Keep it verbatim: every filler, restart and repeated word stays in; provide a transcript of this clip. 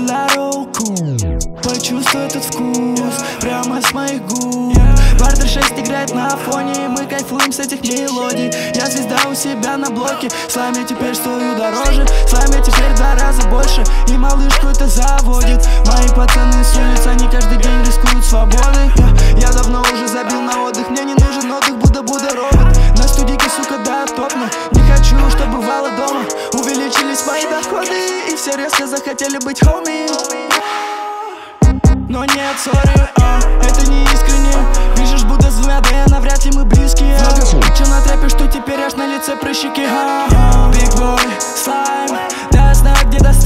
на руку, почувствуй этот вкус прямо с моих губ. Бартер шесть играет на фоне, и мы кайфуем с этих мелодий. Я звезда у себя на блоке, с вами теперь стою дороже, с вами теперь в два раза больше, и малышку это заводит. Мои пацаны с улиц, они каждый день рискуют свободой. Я, я давно уже забил на отдых, мне не нужен отдых, Будда-Будда робот. На студийке, сука, да, топно, не хочу, чтобы бывало дома. Увеличились мои доходы, и все резко захотели быть хоми. Но нет, сори, а, это не искренне. Пишешь, будто с двумя, да я навряд ли мы близкие. Че на трэпе, что теперь аж на лице прыщики. Big boy, слайм, да я знаю, где достать.